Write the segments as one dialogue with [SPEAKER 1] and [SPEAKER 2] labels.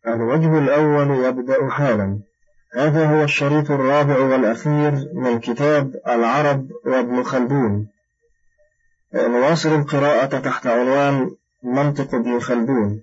[SPEAKER 1] الوجه الأول يبدأ حالا. هذا هو الشريط الرابع والأخير من كتاب العرب وابن خلدون. نواصل القراءة تحت عنوان منطق ابن خلدون،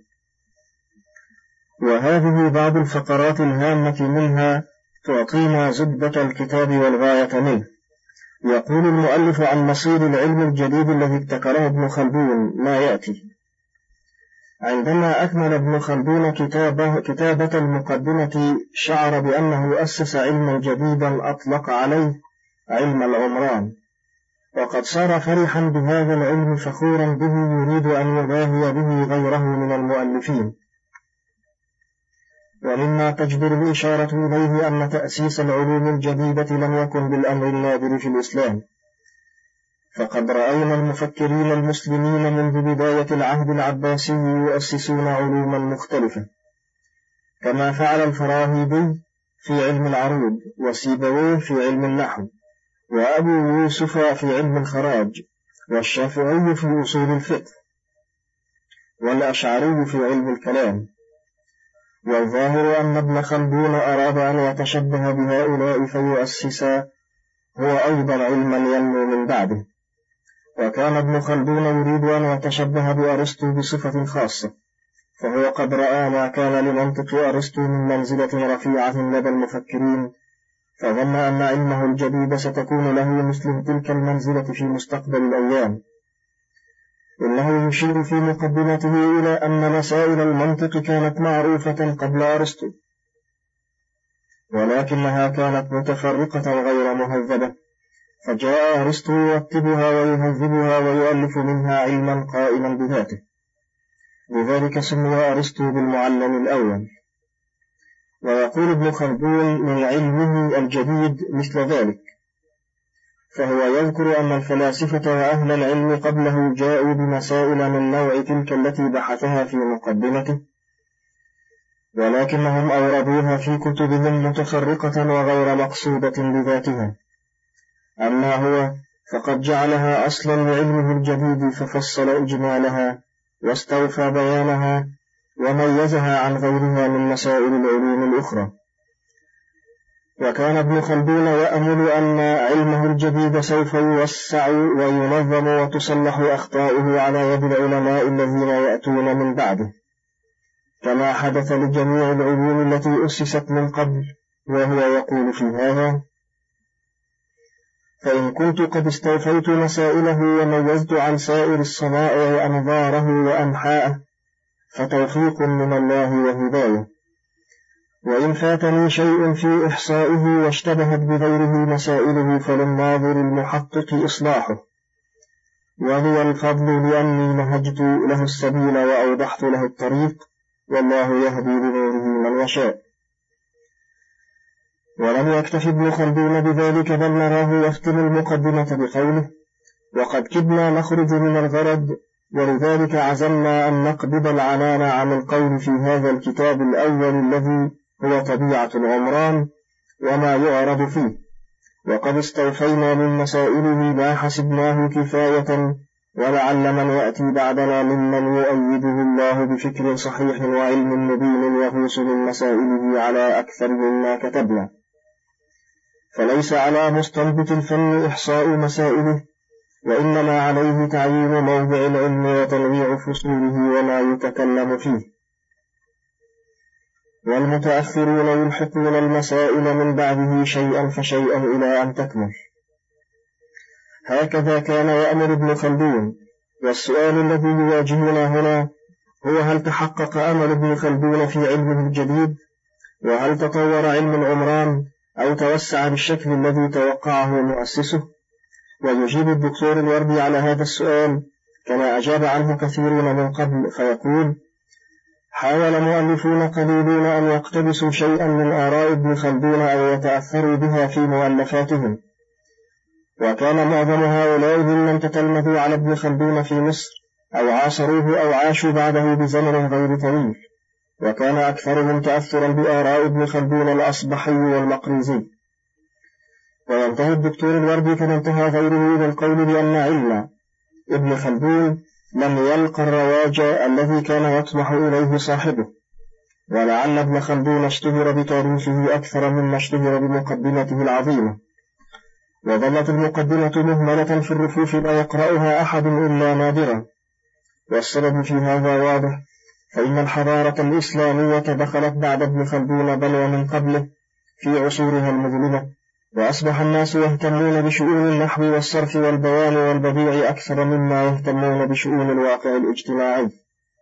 [SPEAKER 1] وهذه بعض الفقرات الهامة منها تعطينا زبدة الكتاب والغاية منه. يقول المؤلف عن مصير العلم الجديد الذي ابتكره ابن خلدون ما يأتي. عندما أكمل ابن خلدون كتابة المقدمة شعر بأنه أسس علما جديدا أطلق عليه علم العمران، وقد صار فرحا بهذا العلم فخورا به يريد أن يباهي به غيره من المؤلفين. ومما تجدر الإشارة إليه أن تأسيس العلوم الجديدة لم يكن بالأمر النادر في الإسلام، فقد رأينا المفكرين المسلمين منذ بداية العهد العباسي يؤسسون علوما مختلفة، كما فعل الفراهيدي في علم العروض، وسيبويه في علم النحو، وأبو يوسف في علم الخراج، والشافعي في أصول الفقه، والأشعري في علم الكلام. والظاهر أن ابن خلدون أراد أن يتشبه بهؤلاء فيؤسس هو أيضا علما ينمو من بعده. وكان ابن خلدون يريد أن يتشبه بأرسطو بصفة خاصة، فهو قد رأى ما كان لمنطق أرسطو من منزلة رفيعة لدى المفكرين، فظن أن علمه الجديد ستكون له مثل تلك المنزلة في مستقبل الأيام. إنه يشير في مقدمته إلى أن مسائل المنطق كانت معروفة قبل أرسطو، ولكنها كانت متفرقة غير مهذبة، فجاء أرسطو يرتبها ويهذبها ويؤلف منها علما قائما بذاته، لذلك سمي أرسطو بالمعلم الأول. ويقول ابن خلدون من علمه الجديد مثل ذلك، فهو يذكر أن الفلاسفة وأهل العلم قبله جاءوا بمسائل من نوع تلك التي بحثها في مقدمته، ولكنهم أوردوها في كتبهم متفرقة وغير مقصودة بذاتها. أما هو فقد جعلها أصلا لعلمه الجديد، ففصل إجمالها واستوفى بيانها وميزها عن غيرها من مسائل العلوم الأخرى. وكان ابن خلدون يأمل أن علمه الجديد سوف يوسع وينظم وتصلح أخطاؤه على يد العلماء الذين يأتون من بعده، كما حدث لجميع العلوم التي أسست من قبل. وهو يقول في هذا: فإن كنت قد استوفيت مسائله وميزت عن سائر الصنائع أنظاره وأنحاءه فتوفيق من الله وهداية، وإن فاتني شيء في إحصائه واشتبهت بغيره مسائله فللناظر المحقق إصلاحه، وهو الفضل لأني نهجت له السبيل وأوضحت له الطريق، والله يهدي بنوره من يشاء. ولم يكتف ابن خلدون بذلك، بل نراه يختم المقدمة بقوله: وقد كدنا نخرج من الغرض، ولذلك عزمنا أن نقبض العنان عن القول في هذا الكتاب الأول الذي هو طبيعة العمران وما يعرض فيه، وقد استوفينا من مسائله ما حسبناه كفاية، ولعل من يأتي بعدنا ممن يؤيده الله بفكر صحيح وعلم مبين يغوص من مسائله على أكثر مما كتبنا. فليس على مستنبط الفن إحصاء مسائله، وإنما عليه تعيين موضع العلم وتنويع فصوله وما يتكلم فيه. والمتأخرون يلحقون المسائل من بعده شيئا فشيئا إلى أن تكمل. هكذا كان يأمر ابن خلدون. والسؤال الذي يواجهنا هنا هو: هل تحقق أمل ابن خلدون في علمه الجديد؟ وهل تطور علم العمران أو توسع بالشكل الذي توقعه مؤسسه؟ ويجيب الدكتور الوردي على هذا السؤال كما أجاب عنه كثيرون من قبل، فيقول: حاول مؤلفون قليلون أن يقتبسوا شيئا من آراء ابن خلدون أو يتأثروا بها في مؤلفاتهم، وكان معظم هؤلاء ممن تتلمذوا على ابن خلدون في مصر أو عاصروه أو عاشوا بعده بزمن غير طويل، وكان أكثرهم تأثرا بآراء ابن خلدون الأصبحي والمقريزي. وينتهي الدكتور الوردي كما انتهى غيره إلى القول بأن علم ابن خلدون لم يلقى الرواج الذي كان يطمح إليه صاحبه، ولعل ابن خلدون اشتهر بتاريخه أكثر مما اشتهر بمقدمته العظيمة، وظلت المقدمة مهملة في الرفوف لا يقرأها أحد إلا نادرا، والسبب في هذا واضح، فإن الحضارة الإسلامية دخلت بعد ابن خلدون بل ومن قبله في عصورها المظلمة، وأصبح الناس يهتمون بشؤون النحو والصرف والبيان والبديع أكثر مما يهتمون بشؤون الواقع الاجتماعي.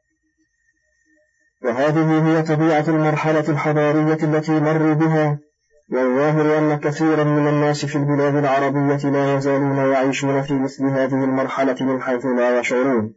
[SPEAKER 1] وهذه هي طبيعة المرحلة الحضارية التي مروا بها، والظاهر أن كثيرا من الناس في البلاد العربية لا يزالون يعيشون في مثل هذه المرحلة من حيث لا يشعرون.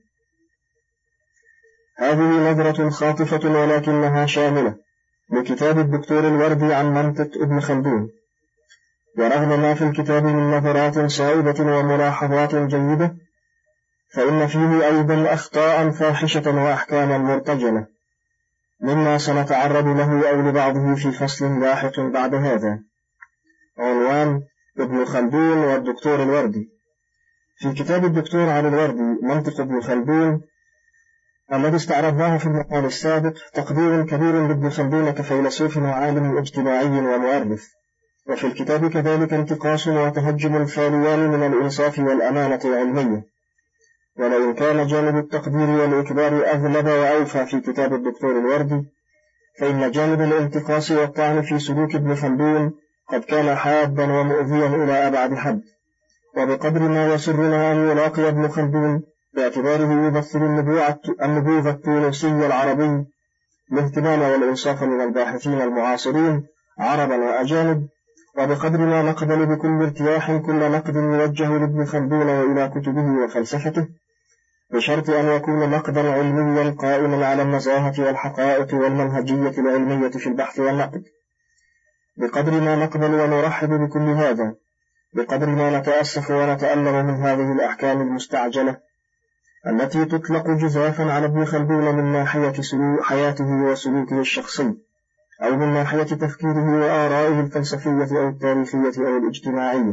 [SPEAKER 1] هذه نظرة خاطفة ولكنها شاملة لكتاب الدكتور الوردي عن منطق ابن خلدون، ورغم ما في الكتاب من نظرات صائبة وملاحظات جيدة، فإن فيه أيضا أخطاء فاحشة وأحكاما مرتجلة، مما سنتعرض له أو لبعضه في فصل لاحق بعد هذا. عنوان: ابن خلدون والدكتور الوردي. في كتاب الدكتور علي الوردي منطق ابن خلدون الذي استعرضناه في المقال السابق تقدير كبير لابن خلدون كفيلسوف وعالم اجتماعي ومؤرخ، وفي الكتاب كذلك انتقاص وتهجم خاليان من الإنصاف والأمانة العلمية، ولئن كان جانب التقدير والإكبار أغلب وأوفى في كتاب الدكتور الوردي، فإن جانب الانتقاص والطعن في سلوك ابن خلدون قد كان حادا ومؤذيا إلى أبعد حد. وبقدر ما يسرنا أن يلاقي ابن خلدون باعتباره يمثل النبوغ التونسي العربي الاهتمام والإنصاف من الباحثين المعاصرين عربا وأجانب، وبقدر ما نقبل بكل ارتياح كل نقد يوجه لابن خلدون وإلى كتبه وفلسفته، بشرط أن يكون نقدا علميا قائما على النزاهة والحقائق والمنهجية العلمية في البحث والنقد. بقدر ما نقبل ونرحب بكل هذا، بقدر ما نتأسف ونتألم من هذه الأحكام المستعجلة التي تطلق جزافا على ابن خلدون من ناحية حياته وسلوكه الشخصي، أو من ناحية تفكيره وآرائه الفلسفية أو التاريخية أو الاجتماعية.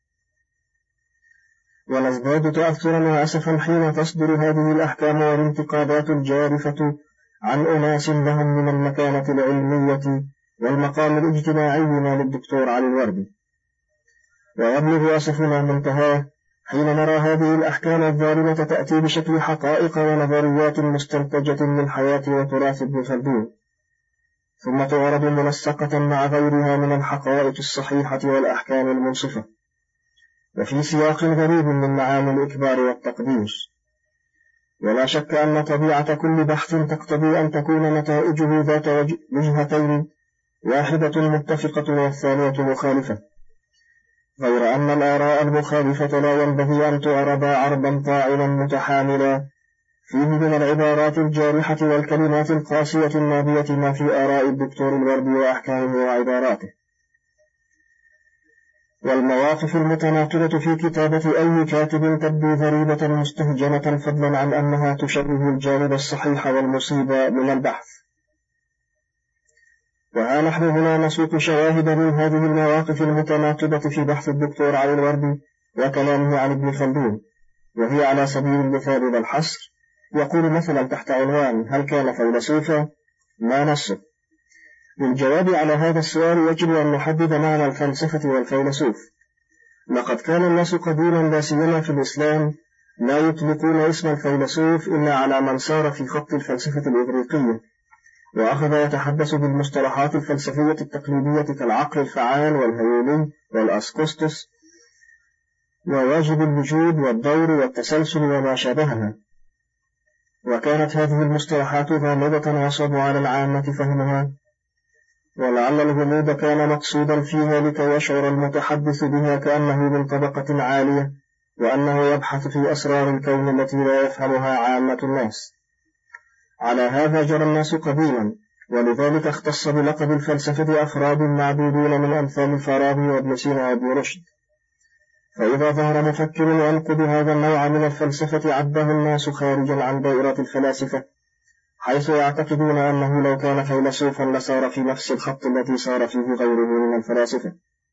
[SPEAKER 1] ونزداد تأثرا وأسفا حين تصدر هذه الأحكام والانتقادات الجارفة عن أناس لهم من المكانة العلمية والمقام الاجتماعي ما للدكتور علي الوردي. ويبلغ أسفنا منتهاه حين نرى هذه الأحكام الظالمة تأتي بشكل حقائق ونظريات مستنتجة من حياة وتراث ابن خلدون، ثم تعرض منسقة مع غيرها من الحقائق الصحيحة والأحكام المنصفة، وفي سياق غريب من معاني الإكبار والتقدير. ولا شك أن طبيعة كل بحث تقتضي أن تكون نتائجه ذات وجهتين، واحدة متفقة والثانية مخالفة، غير أن الآراء المخالفة لا ينبغي أن تعرض عرضا طاعنا متحاملا فيه من العبارات الجارحة والكلمات القاسية النابية ما في آراء الدكتور الوردي وأحكامه وعباراته. والمواقف المتناقضة في كتابة أي كاتب تبدو ضريبة مستهجنة، فضلا عن أنها تشبه الجانب الصحيح والمصيب من البحث. وها نحن هنا نسوق شواهد من هذه المواقف المتناقضة في بحث الدكتور علي الوردي وكلامه عن ابن خلدون، وهي على سبيل المثال والحصر. يقول مثلا تحت عنوان: هل كان فيلسوفا؟ ما نصه؟ للجواب على هذا السؤال يجب أن نحدد معنى الفلسفة والفيلسوف. لقد كان الناس قديما لا سيما في الإسلام لا يطلقون اسم الفيلسوف إلا على من سار في خط الفلسفة الإغريقية، وأخذ يتحدث بالمصطلحات الفلسفية التقليدية كالعقل الفعال والهيولي والأسكوستس وواجب الوجود والدور والتسلسل وما شابهها. وكانت هذه المصطلحات غامضة وصعب على العامة فهمها، ولعل الغموض كان مقصودا فيها لكي يشعر المتحدث بها كأنه من طبقة عالية، وأنه يبحث في أسرار الكون التي لا يفهمها عامة الناس. على هذا جرى الناس قديما، ولذلك اختص بلقب الفلسفة أفراد معدودون من أمثال فارابي وابن سينا وابن رشد. فإذا ظهر مفكر ينقد هذا النوع من الفلسفة عده الناس خارجا عن دائرة الفلاسفة، حيث يعتقدون أنه لو كان فيلسوفا لسار في نفس الخط الذي سار فيه غيره من الفلاسفة.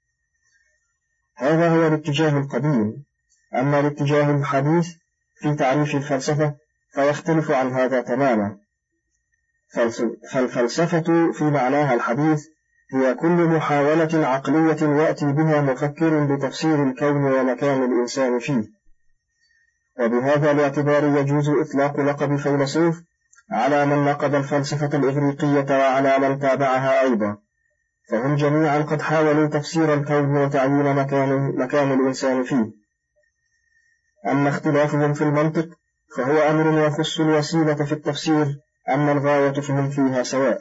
[SPEAKER 1] هذا هو الاتجاه القديم. أما الاتجاه الحديث في تعريف الفلسفة فيختلف عن هذا تماما، فالفلسفة في معناها الحديث هي كل محاولة عقلية يأتي بها مفكر بتفسير الكون ومكان الإنسان فيه. وبهذا الاعتبار يجوز إطلاق لقب فيلسوف على من نقد الفلسفة الإغريقية وعلى من تابعها أيضا، فهم جميعا قد حاولوا تفسير الكون وتعيين مكان الإنسان فيه. أما اختلافهم في المنطق فهو أمر يخص الوسيلة في التفسير، أما الغاية فهم فيها سواء.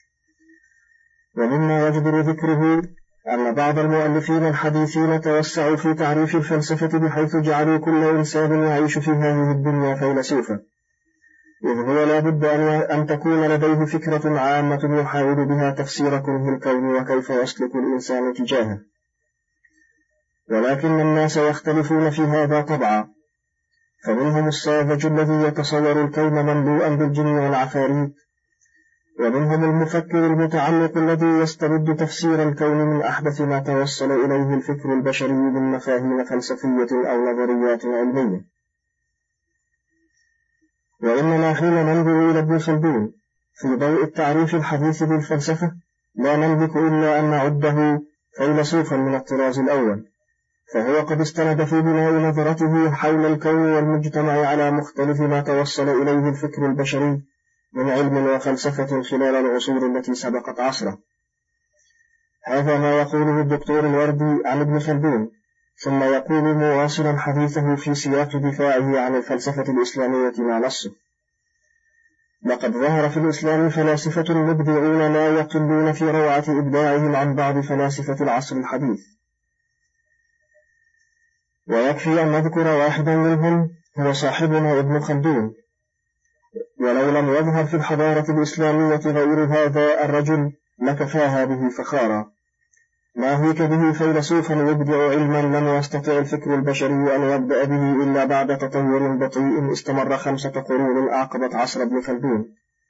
[SPEAKER 1] ومما يجدر ذكره أن بعض المؤلفين الحديثين توسعوا في تعريف الفلسفة بحيث جعلوا كل إنسان يعيش في هذه الدنيا فيلسوفا، إذ هو لا بد أن تكون لديه فكرة عامة يحاول بها تفسير كنه الكون وكيف يسلك الإنسان تجاهه. ولكن الناس يختلفون في هذا طبعا، فمنهم الساذج الذي يتصور الكون مملوءا بالجن والعفاريت، ومنهم المفكر المتعمق الذي يسترد تفسير الكون من أحدث ما توصل إليه الفكر البشري من مفاهيم فلسفية أو نظريات علمية. وإننا حين ننظر إلى ابن خلدون في ضوء التعريف الحديث بالفلسفة لا نملك إلا أن نعده فيلسوفا من الطراز الأول، فهو قد استند في بناء نظرته حول الكون والمجتمع على مختلف ما توصل إليه الفكر البشري من علم وفلسفة خلال العصور التي سبقت عصره. هذا ما يقوله الدكتور الوردي عن ابن خلدون، ثم يقول مواصلا حديثه في سياق دفاعه عن الفلسفة الإسلامية مع نصه: لقد ظهر في الإسلام فلاسفة مبدعون لا يقلون في روعة إبداعهم عن بعض فلاسفة العصر الحديث، ويكفي أن نذكر واحدا منهم هو صاحبنا ابن خلدون. ولو لم يظهر في الحضارة الإسلامية غير هذا الرجل لكفاها به فخارا، ناهيك به فيلسوفا يبدع علما لم يستطع الفكر البشري أن يبدأ به إلا بعد تطور بطيء استمر 5 قرون أعقبت عصر ابن خلدون.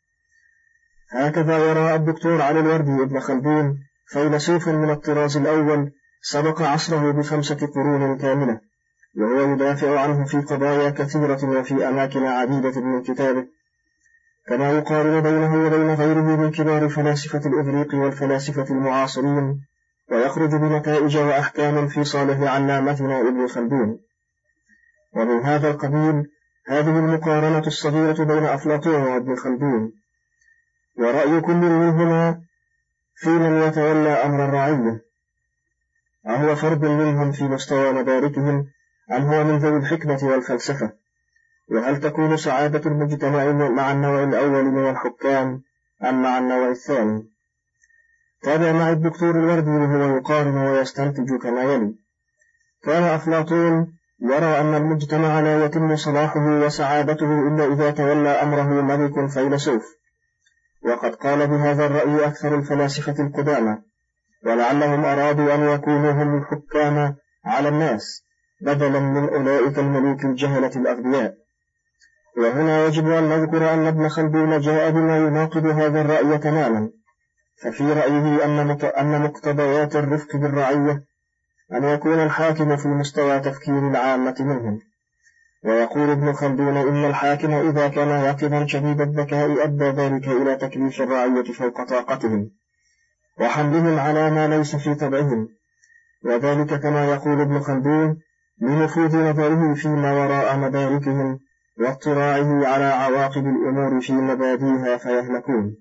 [SPEAKER 1] هكذا يرى الدكتور علي الوردي ابن خلدون فيلسوفا من الطراز الأول سبق عصره ب5 قرون كاملة، وهو يدافع عنه في قضايا كثيرة وفي أماكن عديدة من كتابه، كما يقارن بينه وبين غيره من كبار فلاسفة الإغريق والفلاسفة المعاصرين، ويخرج بنتائج وأحكام في صالح علامتنا ابن خلدون. ومن هذا القبيل هذه المقارنة الصغيرة بين أفلاطون وابن خلدون، ورأي كل منهما في من يتولى أمر الرعية، أهو فرد منهم في مستوى مداركهم أم هو من ذوي الحكمة والفلسفة، وهل تكون سعادة المجتمع مع النوع الأول من الحكام أم مع النوع الثاني؟ تابع مع الدكتور الوردي وهو يقارن ويستنتج كما يلي: كان أفلاطون يرى أن المجتمع لا يتم صلاحه وسعادته إلا إذا تولى أمره ملك فيلسوف، وقد قال بهذا الرأي أكثر الفلاسفة القدامى، ولعلهم أرادوا أن يكونوا هم الحكام على الناس بدلا من أولئك الملوك الجهلة الأغبياء. وهنا يجب أن نذكر أن ابن خلدون جاء بما يناقض هذا الرأي تماما، ففي رأيه أن مقتضيات الرفق بالرعية أن يكون الحاكم في مستوى تفكير العامة منهم. ويقول ابن خلدون إن الحاكم إذا كان يقظا شديد الذكاء أدى ذلك إلى تكليف الرعية فوق طاقتهم وحملهم على ما ليس في طبعهم، وذلك كما يقول ابن خلدون لنفوذ نظره فيما وراء مداركهم واطلاعه على عواقب الأمور في مبادئها فيهلكون.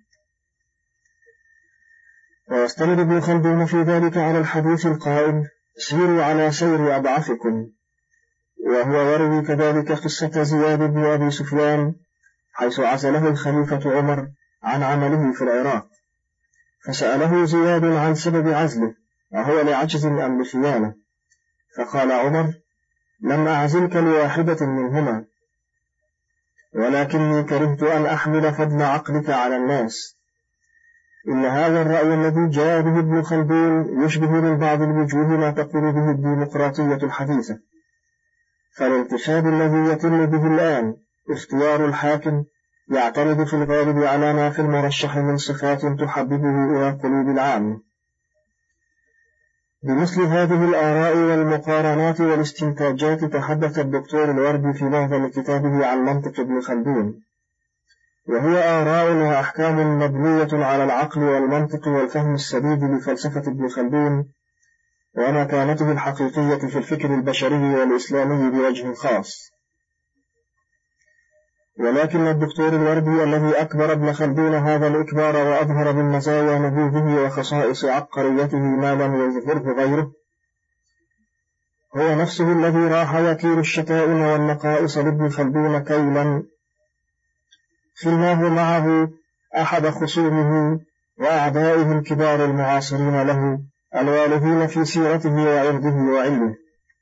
[SPEAKER 1] ويستند ابن خلدون في ذلك على الحديث القائل: سيروا على سير أضعفكم، وهو يروي كذلك قصة زياد بن أبي سفيان حيث عزله الخليفة عمر عن عمله في العراق، فسأله زياد عن سبب عزله أهو لعجز أم لخيانة، فقال عمر: لم أعزلك لواحدة منهما، ولكني كرهت أن أحمل فضل عقلك على الناس. إن هذا الرأي الذي جاء به ابن خلدون يشبه من بعض الوجوه ما تقول به الديمقراطية الحديثة، فالانتخاب الذي يتم به الآن اختيار الحاكم يعتمد في الغالب على ما في المرشح من صفات تحببه إلى قلوب العام. بمثل هذه الآراء والمقارنات والاستنتاجات تحدث الدكتور الوردي في معظم كتابه عن منطق ابن خلدون، وهي آراء وأحكام مبنية على العقل والمنطق والفهم السديد لفلسفة ابن خلدون ومكانته الحقيقية في الفكر البشري والإسلامي بوجه خاص. ولكن الدكتور الوردي الذي أكبر ابن خلدون هذا الإكبار وأظهر من مزايا نبوذه وخصائص عبقريته ما لم يظهره غيره هو نفسه الذي راح يكيل الشتائم والنقائص لابن خلدون كيلا خلاه معه أحد خصومه وأعدائه الكبار المعاصرين له الوالهين في سيرته وعرضه وعلمه.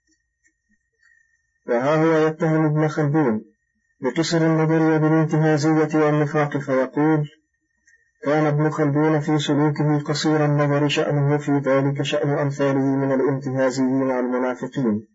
[SPEAKER 1] وها هو يتهم ابن خلدون بقصر النظر وبالانتهازية والنفاق فيقول: كان ابن خلدون في سلوكه قصير النظر شأنه في ذلك شأن أمثاله من الانتهازيين المنافقين.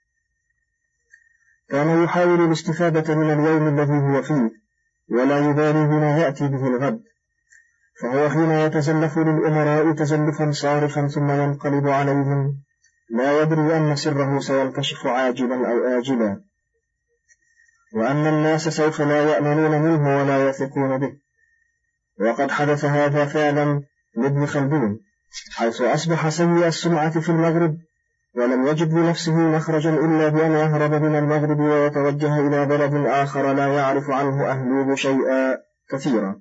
[SPEAKER 1] كان يحاول الاستفادة من اليوم الذي هو فيه ولا يبالي بما يأتي به الغد، فهو حين يتزلف للأمراء تزلفا صارخا ثم ينقلب عليهم لا يدري أن سره سينكشف عاجلا أو آجلا، وأن الناس سوف لا يأمنون منه ولا يثقون به. وقد حدث هذا فعلا لابن خلدون، حيث أصبح سيء السمعة في المغرب ولم يجد لنفسه مخرجا إلا بأن يهرب من المغرب ويتوجه إلى بلد آخر لا يعرف عنه أهله شيئا كثيرا.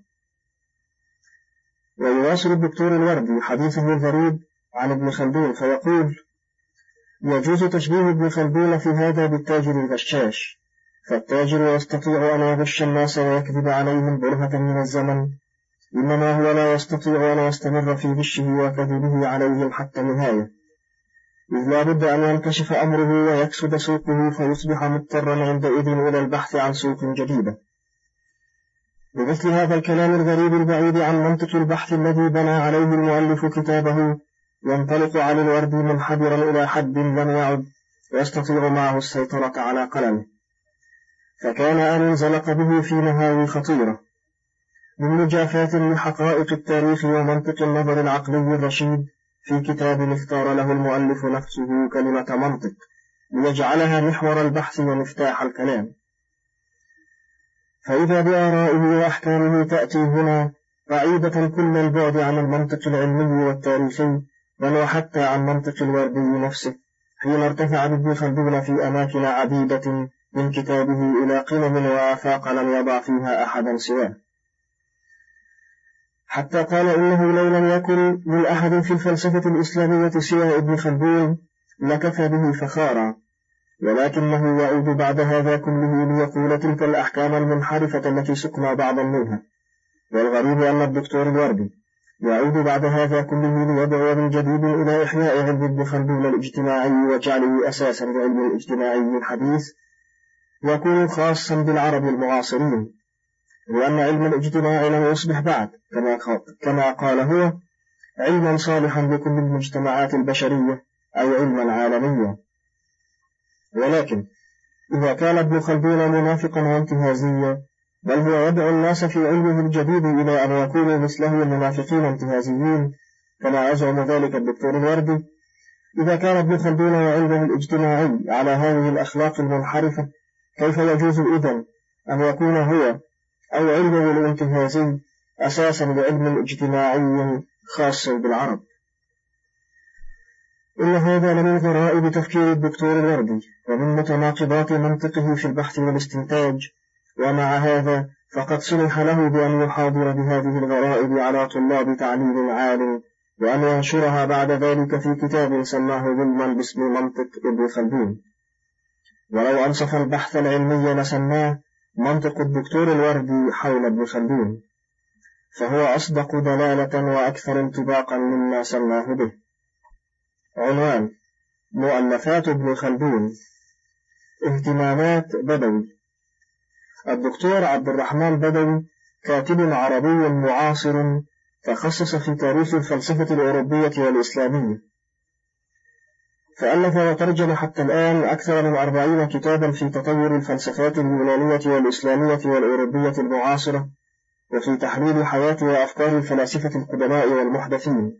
[SPEAKER 1] ويواصل الدكتور الوردي حديثه الغريب عن ابن خلدون فيقول: يجوز تشبيه ابن خلدون في هذا بالتاجر الغشاش، فالتاجر يستطيع أن يغش الناس ويكذب عليهم برهة من الزمن، إنما هو لا يستطيع أن يستمر في غشه وكذبه عليهم حتى النهاية، إذ لا بد أن ينكشف أمره ويكسد سوقه فيصبح مضطرا عندئذ إلى البحث عن سوق جديدة. بمثل هذا الكلام الغريب البعيد عن منطق البحث الذي بنى عليه المؤلف كتابه ينطلق على الوردي منحدرا إلى حد لم يعد يستطيع معه السيطرة على قلمه، فكان أن انزلق به في مهاوي خطيرة من مجافاة لحقائق التاريخ ومنطق النظر العقلي الرشيد في كتاب اختار له المؤلف نفسه كلمة منطق ليجعلها محور البحث ومفتاح الكلام. فإذا بآرائه وأحكامه تأتي هنا بعيدة كل البعد عن المنطق العلمي والتاريخي، بل وحتى عن منطق الوردي نفسه، حين ارتفع ابن خلدون في أماكن عديدة من كتابه إلى قمم وآفاق لم يضع فيها أحدا سواه، حتى قال إنه لو لم يكن من أحد في الفلسفة الإسلامية سوى ابن خلدون لكفى به فخارا، ولكنه يعود بعد هذا كله ليقول تلك الأحكام المنحرفة التي سقنا بعضا منها. والغريب أن الدكتور الوردي يعود بعد هذا كله ليدعو من جديد إلى إحياء علم ابن خلدون الاجتماعي وجعله أساسا لعلم الاجتماعي الحديث يكون خاصا بالعرب المعاصرين، لأن علم الاجتماع لم يصبح بعد كما قال هو علما صالحا لكل المجتمعات البشرية أو علما عالميا. ولكن إذا كان ابن خلدون منافقا وانتهازيا، بل هو يدعو الناس في علمه الجديد إلى أن يكونوا مثله منافقين انتهازيين كما يزعم ذلك الدكتور الوردي، إذا كان ابن خلدون وعلمه الاجتماعي على هذه الأخلاق المنحرفة، كيف يجوز إذن أن يكون هو أو علمه الانتهازي أساسا لعلم اجتماعي خاص بالعرب؟ إن هذا لمن غرائب تفكير الدكتور الوردي ومن متناقضات منطقه في البحث والاستنتاج، ومع هذا فقد سمح له بأن يحاضر بهذه الغرائب على طلاب تعليم عال وأن ينشرها بعد ذلك في كتاب سماه ظلما باسم منطق ابن خلدون. ولو أنصف البحث العلمي لسماه منطق الدكتور الوردي حول ابن خلدون، فهو أصدق دلالة وأكثر انطباقا مما سماه به. عنوان: مؤلفات ابن خلدون. اهتمامات بدوي. الدكتور عبد الرحمن بدوي كاتب عربي معاصر تخصص في تاريخ الفلسفة الأوروبية والإسلامية، فألف وترجم حتى الآن أكثر من 40 كتابا في تطور الفلسفات اليونانية والإسلامية والأوروبية المعاصرة، وفي تحليل حياة وأفكار الفلاسفة القدماء والمحدثين.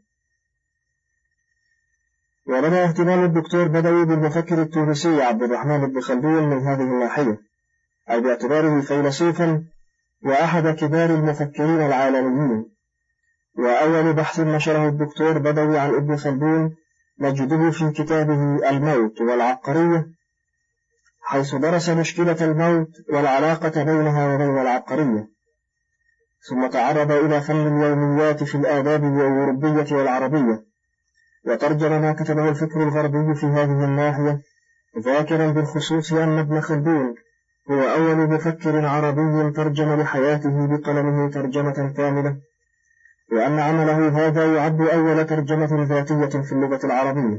[SPEAKER 1] وبدأ اهتمام الدكتور بدوي بالمفكر التونسي عبد الرحمن بن خلدون من هذه الناحية، أي باعتباره فيلسوفا وأحد كبار المفكرين العالميين. وأول بحث نشره الدكتور بدوي عن ابن خلدون نجده في كتابه الموت والعبقرية، حيث درس مشكلة الموت والعلاقة بينها وبين العبقرية، ثم تعرض إلى فن اليوميات في الآداب الأوروبية والعربية، وترجم ما كتبه الفكر الغربي في هذه الناحية، ذاكرا بالخصوص أن ابن خلدون هو أول مفكر عربي ترجم لحياته بقلمه ترجمة كاملة، وأن عمله هذا يعد أول ترجمة ذاتية في اللغة العربية.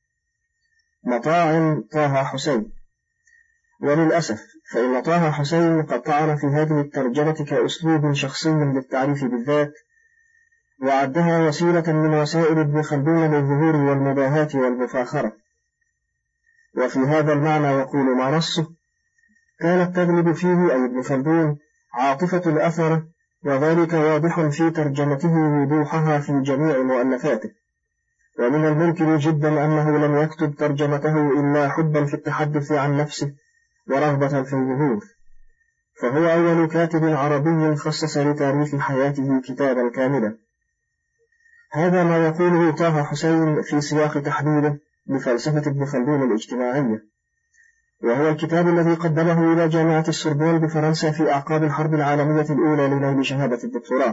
[SPEAKER 1] مطاعن طه حسين. وللأسف فإن طه حسين قد طعن في هذه الترجمة كأسلوب شخصي للتعريف بالذات، وعدها وسيلة من وسائل ابن خلدون للظهور والمباهاة والمفاخرة. وفي هذا المعنى يقول ما نصه: كانت تغلب فيه أي ابن خلدون عاطفة الأثر، وذلك واضح في ترجمته وضوحها في جميع مؤلفاته، ومن الممكن جدا أنه لم يكتب ترجمته إلا حبا في التحدث عن نفسه ورغبة في الظهور، فهو أول كاتب عربي خصص لتاريخ حياته كتابا كاملا. هذا ما يقوله طه حسين في سياق تحليله بفلسفة ابن خلدون الاجتماعية، وهو الكتاب الذي قدمه إلى جامعة السوربون بفرنسا في أعقاب الحرب العالمية الأولى لنيل شهادة الدكتوراه.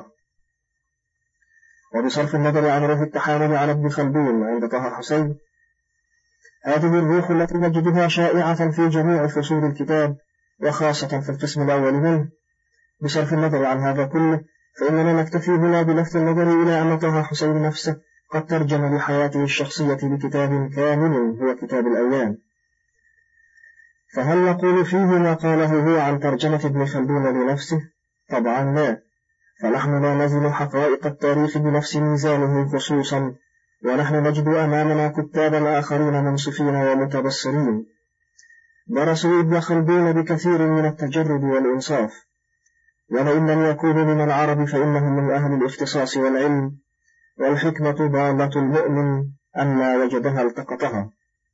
[SPEAKER 1] وبصرف النظر عن روح التحامل على ابن خلدون عند طه حسين، هذه الروح التي نجدها شائعة في جميع فصول الكتاب وخاصة في القسم الأول منه، بصرف النظر عن هذا كله فإننا نكتفي هنا بلفت النظر إلى أن طه حسين نفسه قد ترجم لحياته الشخصية بكتاب كامل هو كتاب الأيام. فهل نقول فيه ما قاله هو عن ترجمة ابن خلدون لنفسه؟ طبعا لا، فنحن لا نزن حقائق التاريخ بنفس ميزانه خصوصا، ونحن نجد أمامنا كتابا آخرين منصفين ومتبصرين درسوا ابن خلدون بكثير من التجرد والإنصاف، ولئن لم يكونوا من العرب فإنهم من أهل الاختصاص والعلم، والحكمة ضالة المؤمن أن وجدها التقطها.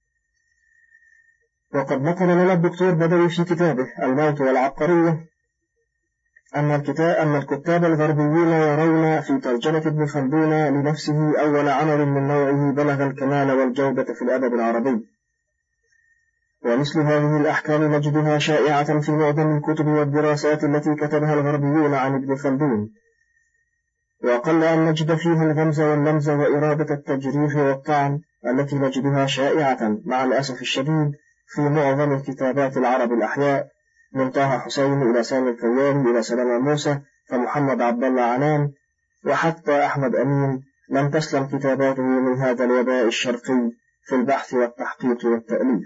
[SPEAKER 1] وقد نقل لنا الدكتور بدوي في كتابه الموت والعبقرية أن الكتاب الغربيين يرون في ترجمة ابن خلدون لنفسه أول عمل من نوعه بلغ الكمال والجودة في الأدب العربي، ومثل هذه الأحكام نجدها شائعة في معظم الكتب والدراسات التي كتبها الغربيون عن ابن خلدون، وقل أن نجد فيها الغمز واللمز وإرادة التجريح والطعن التي نجدها شائعة مع الأسف الشديد في معظم الكتابات العرب الأحياء، من طه حسين إلى سامي الكواني إلى سلام موسى فمحمد عبد الله عنان وحتى أحمد أمين، لم تسلم كتاباته من هذا الوباء الشرقي في البحث والتحقيق والتأليف.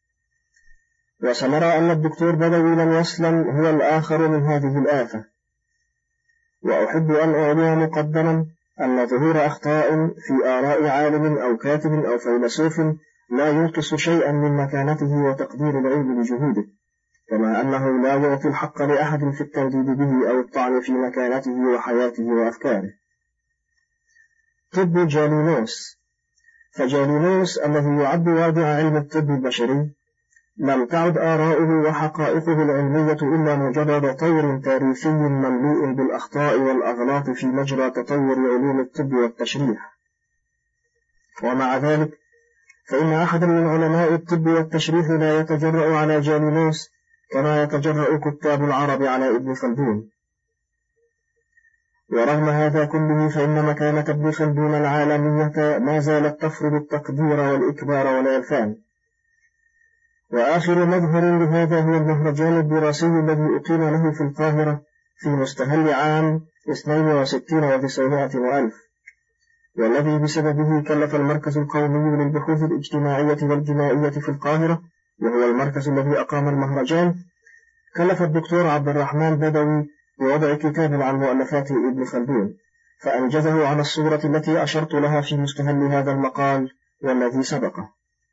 [SPEAKER 1] وسنرى أن الدكتور بدوي لم يسلم هو الآخر من هذه الآفة. وأحب أن أعلن مقدما أن ظهور أخطاء في آراء عالم أو كاتب أو فيلسوف لا ينقص شيئا من مكانته وتقدير العلم لجهوده، كما أنه لا يعطي الحق لأحد في الترديد به أو الطعن في مكانته وحياته وأفكاره. طب جالينوس. فجالينوس الذي يعد واضع علم الطب البشري لم تعد آراؤه وحقائقه العلمية إلا مجرد طور تاريخي مملوء بالأخطاء والأغلاط في مجرى تطور علوم الطب والتشريح. ومع ذلك فإن أحد من علماء الطب والتشريح لا يتجرأ على جالينوس كما يتجرأ كتاب العرب على ابن خلدون. ورغم هذا كله فإن مكانة ابن خلدون العالمية ما زالت تفرض التقدير والإكبار والإعفان. وآخر مظهر لهذا هو المهرجان الدراسي الذي أقيم له في القاهرة في مستهل عام 62 و900 وألف، والذي بسببه كلف المركز القومي للبحوث الاجتماعية والجنائية في القاهرة، وهو المركز الذي أقام المهرجان، كلف الدكتور عبد الرحمن بدوي بوضع كتاب عن مؤلفات ابن خلدون، فأنجزه على الصورة التي أشرت لها في مستهل هذا المقال والذي سبقه.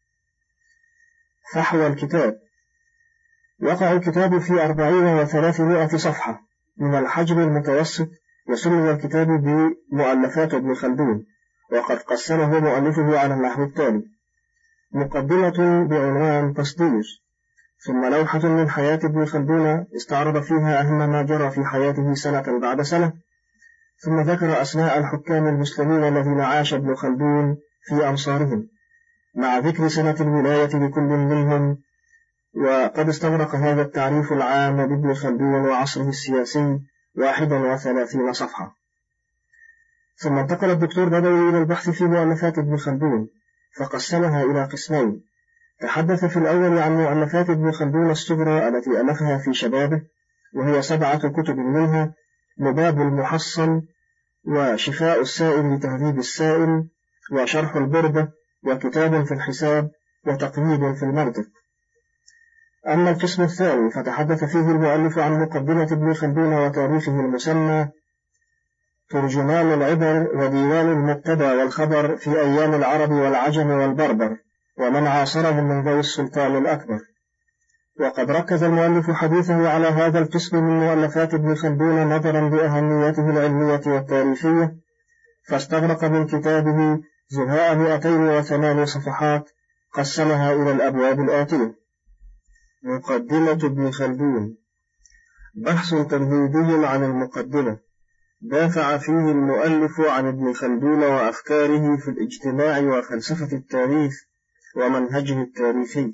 [SPEAKER 1] فحوى الكتاب. وقع الكتاب في 400 صفحة من الحجم المتوسط، وسمي الكتاب بمؤلفات ابن خلدون، وقد قسمه مؤلفه على النحو التالي: مقدمة بعنوان تصدير، ثم لوحة من حياة ابن خلدون استعرض فيها أهم ما جرى في حياته سنة بعد سنة، ثم ذكر أسماء الحكام المسلمين الذين عاش ابن خلدون في أمصارهم، مع ذكر سنة الولاية لكل منهم. وقد استغرق هذا التعريف العام بابن خلدون وعصره السياسي 31 صفحة. ثم انتقل الدكتور بدوي إلى البحث في مؤلفات ابن خلدون، فقسمها إلى قسمين. تحدث في الأول عن مؤلفات ابن خلدون الصغرى التي ألفها في شبابه، وهي 7 كتب، منها لباب المحصل، وشفاء السائل لتهذيب السائل، وشرح البردة، وكتاب في الحساب، وتقييد في المنطق. أما القسم الثاني فتحدث فيه المؤلف عن مقدمة ابن خلدون وتاريخه المسمى ترجمان العبر وديوان المبتدى والخبر في أيام العرب والعجم والبربر ومن عاصرهم من ذوي السلطان الأكبر. وقد ركز المؤلف حديثه على هذا القسم من مؤلفات ابن خلدون نظرا لأهميته العلمية والتاريخية، فاستغرق من كتابه زهاء 208 صفحات قسمها إلى الأبواب الآتية. مقدمة ابن خلدون. بحث تمهيدي عن المقدمة. دافع فيه المؤلف عن ابن خلدون وأفكاره في الاجتماع وفلسفة التاريخ ومنهجه التاريخي،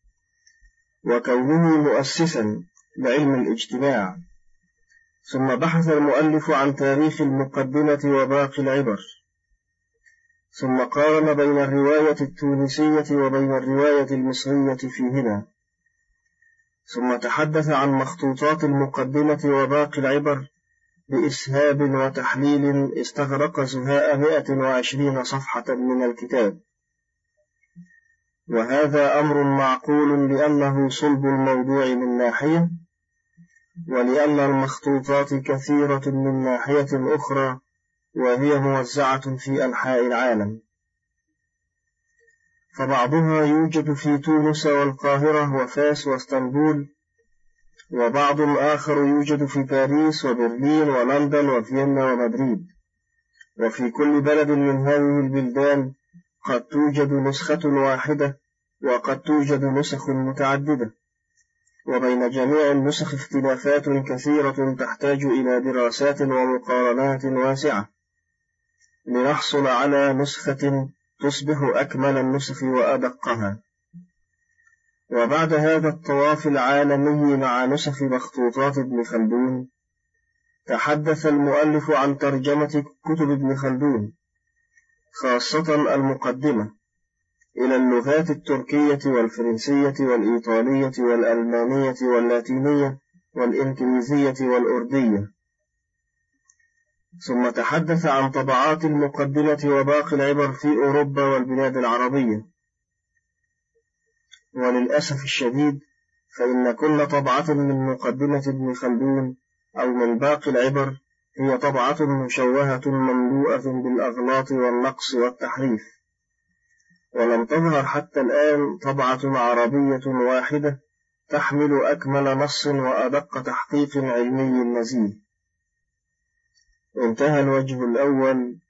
[SPEAKER 1] وكونه مؤسسا لعلم الاجتماع. ثم بحث المؤلف عن تاريخ المقدمة وباقي العبر، ثم قارن بين الرواية التونسية وبين الرواية المصرية فيهما، ثم تحدث عن مخطوطات المقدمة وباقي العبر بإسهاب وتحليل استغرق زهاء 120 صفحة من الكتاب. وهذا أمر معقول لأنه صلب الموضوع من ناحية، ولأن المخطوطات كثيرة من ناحية أخرى، وهي موزعة في أنحاء العالم، فبعضها يوجد في تونس والقاهرة وفاس واسطنبول، وبعض آخر يوجد في باريس وبرلين ولندن وفيينا ومدريد. وفي كل بلد من هذه البلدان قد توجد نسخة واحدة، وقد توجد نسخ متعددة، وبين جميع النسخ اختلافات كثيرة تحتاج إلى دراسات ومقارنات واسعة لنحصل على نسخة تصبح أكمل النسخ وأدقها. وبعد هذا الطواف العالمي مع نسخ مخطوطات ابن خلدون، تحدث المؤلف عن ترجمة كتب ابن خلدون، خاصة المقدمة، إلى اللغات التركية والفرنسية والإيطالية والألمانية واللاتينية والإنكليزية والأردية. ثم تحدث عن طبعات المقدمة وباقي العبر في أوروبا والبلاد العربية. وللأسف الشديد فإن كل طبعة من مقدمة ابن خلدون أو من باقي العبر هي طبعة مشوهة مملوءة بالأغلاط والنقص والتحريف، ولم تظهر حتى الآن طبعة عربية واحدة تحمل أكمل نص وأدق تحقيق علمي نزيه. انتهى الوجه الأول.